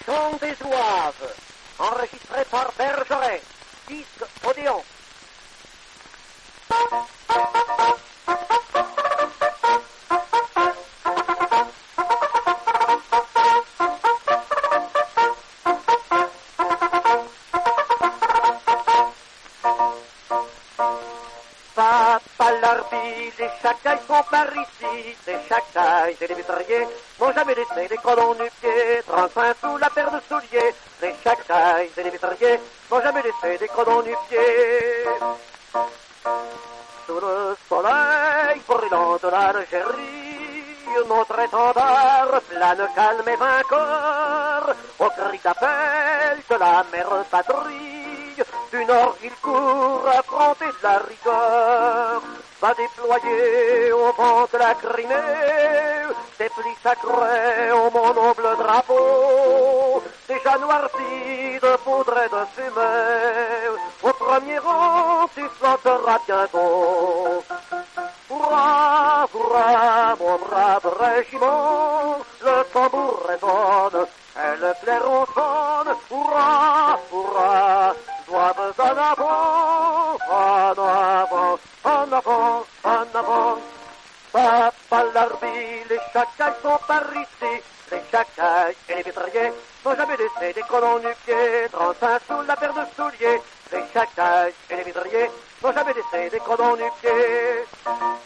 Chant des Zouaves, enregistré par Bergeret, disque Odéon. Papa l'arbi, les chacailles sont par ici, les chacailles et les métriers n'ont jamais laissé des cordons nu-pieds, 35 sous la paire de souliers, les chacailles et les métriers n'ont jamais laissé des cordons nu-pieds. Sous le soleil brûlant de l'Algérie, notre étendard plane calme et vainqueur, au cri d'appel de la mère patrie. Du nord il court affronter de la rigueur, va déployer au vent de la Crimée des plis sacrés au mon noble drapeau, déjà noirci de poudre et de fumée. Au premier rang tu flotteras bientôt. Hurrah, hurrah, mon brave régiment, le tambour résonne et le clairon sonne. Hurrah, hurrah, doivent en avant, en avant, en avant, en avant. Papa l'arbi, les chacailles sont par ici, les chacailles et les métriers n'ont jamais laissé des colons nu-pieds, 35 sous la paire de souliers, les chacailles et les métriers n'ont jamais laissé des colons nu-pieds.